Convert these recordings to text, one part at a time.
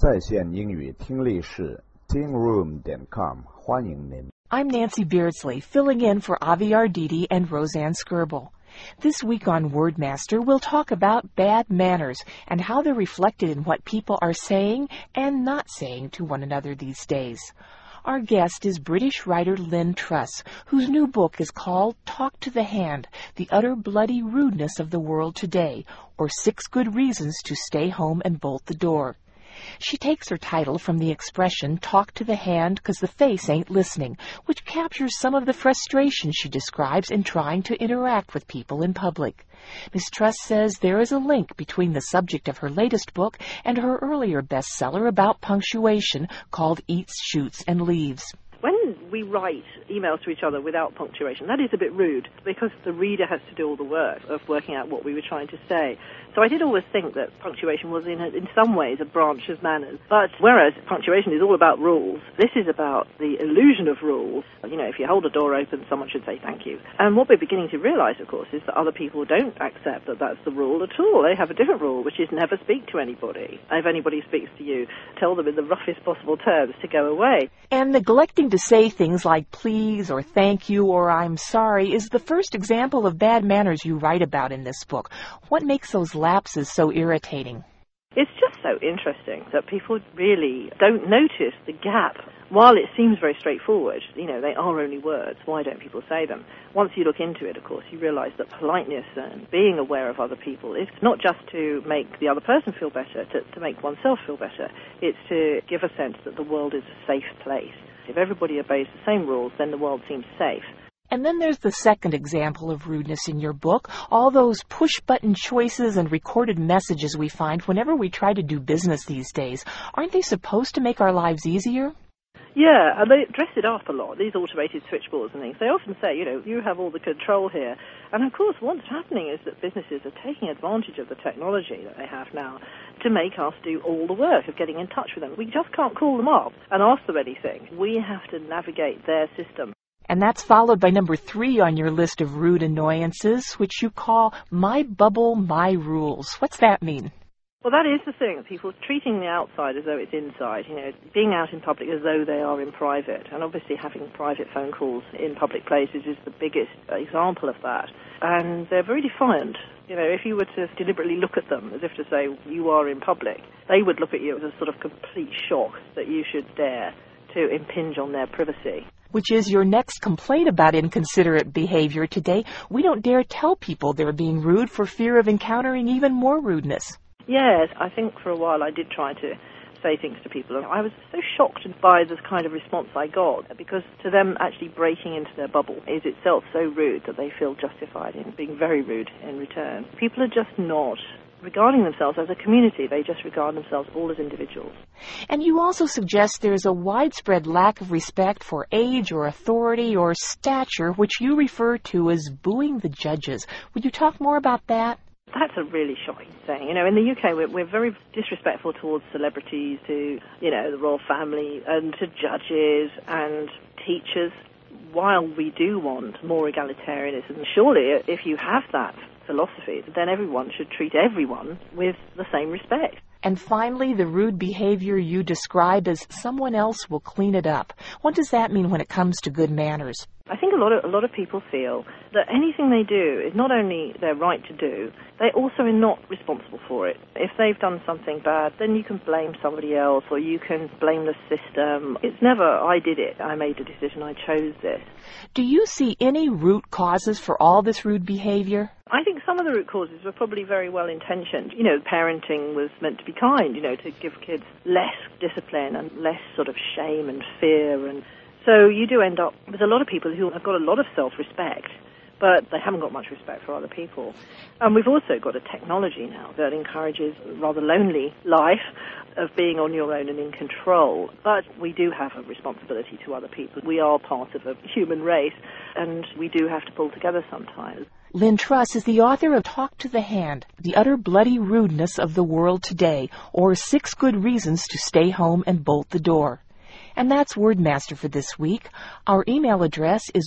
在线英语听力室 tingroom.com 欢迎您。 I'm Nancy Beardsley, filling in for Avi Arditi and Roseanne Skirbel. This week on WordMaster, we'll talk about bad manners and how they're reflected in what people are saying and not saying to one another these days. Our guest is British writer Lynn Truss, whose new book is called Talk to the Hand, The Utter Bloody Rudeness of the World Today, or 6 Good Reasons to Stay Home and Bolt the Door. She takes her title from the expression, talk to the hand 'cause the face ain't listening, which captures some of the frustration she describes in trying to interact with people in public. Ms. Truss says there is a link between the subject of her latest book and her earlier bestseller about punctuation called Eats, Shoots, and Leaves. When we write emails to each other without punctuation, that is a bit rude because the reader has to do all the work of working out what we were trying to say. So I did always think that punctuation was in some ways a branch of manners. But whereas punctuation is all about rules, this is about the illusion of rules. You know, if you hold a door open, someone should say thank you. And what we're beginning to realize, of course, is that other people don't accept that that's the rule at all. They have a different rule, which is never speak to anybody. If anybody speaks to you, tell them in the roughest possible terms to go away. And neglecting to say things like please or thank you or I'm sorry is the first example of bad manners you write about in this book. What makes those lapses so irritating? It's just so interesting that people really don't notice the gap. While it seems very straightforward, you know, they are only words. Why don't people say them? Once you look into it, of course, you realize that politeness and being aware of other people is not just to make the other person feel better, to make oneself feel better. It's to give a sense that the world is a safe place. If everybody obeys the same rules, then the world seems safe. And then there's the second example of rudeness in your book, all those push-button choices and recorded messages we find whenever we try to do business these days. Aren't they supposed to make our lives easier? Yeah, and they dress it up a lot, these automated switchboards and things. They often say, you know, you have all the control here. And, of course, what's happening is that businesses are taking advantage of the technology that they have now to make us do all the work of getting in touch with them. We just can't call them up and ask them anything. We have to navigate their system. And that's followed by number 3 on your list of rude annoyances, which you call My Bubble, My Rules. What's that mean? Well, that is the thing. People treating the outside as though it's inside, you know, being out in public as though they are in private. And obviously having private phone calls in public places is the biggest example of that. And they're very defiant. You know, if you were to deliberately look at them as if to say you are in public, they would look at you as a sort of complete shock that you should dare to impinge on their privacy. Which is your next complaint about inconsiderate behavior today. We don't dare tell people they're being rude for fear of encountering even more rudeness. Yes, I think for a while I did try to say things to people. I was so shocked by the kind of response I got, because to them actually breaking into their bubble is itself so rude that they feel justified in being very rude in return. People are just not regarding themselves as a community. They just regard themselves all as individuals. And you also suggest there's a widespread lack of respect for age or authority or stature, which you refer to as booing the judges. Would you talk more about that? That's a really shocking thing. You know, in the UK, we're very disrespectful towards celebrities, to, you know, the royal family, and to judges and teachers, while we do want more egalitarianism. Surely, if you have that philosophy, then everyone should treat everyone with the same respect. And finally, the rude behavior you describe as someone else will clean it up. What does that mean when it comes to good manners? I think a lot of people feel that anything they do is not only their right to do, they also are not responsible for it. If they've done something bad, then you can blame somebody else or you can blame the system. It's never, I did it, I made a decision, I chose this. Do you see any root causes for all this rude behavior? I think some of the root causes were probably very well intentioned. You know, parenting was meant to be kind, you know, to give kids less discipline and less sort of shame and fear. And so you do end up with a lot of people who have got a lot of self-respect, but they haven't got much respect for other people. And we've also got a technology now that encourages a rather lonely life of being on your own and in control. But we do have a responsibility to other people. We are part of a human race, and we do have to pull together sometimes. Lynn Truss is the author of Talk to the Hand, The Utter Bloody Rudeness of the World Today, or 6 Good Reasons to Stay Home and Bolt the Door. And that's WordMaster for this week. Our email address is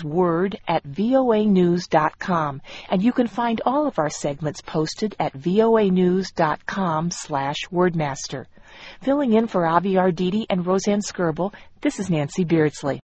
word@voanews.com, and you can find all of our segments posted at voanews.com/wordmaster. Filling in for Avi Arditi and Roseanne Skirbel, this is Nancy Beardsley.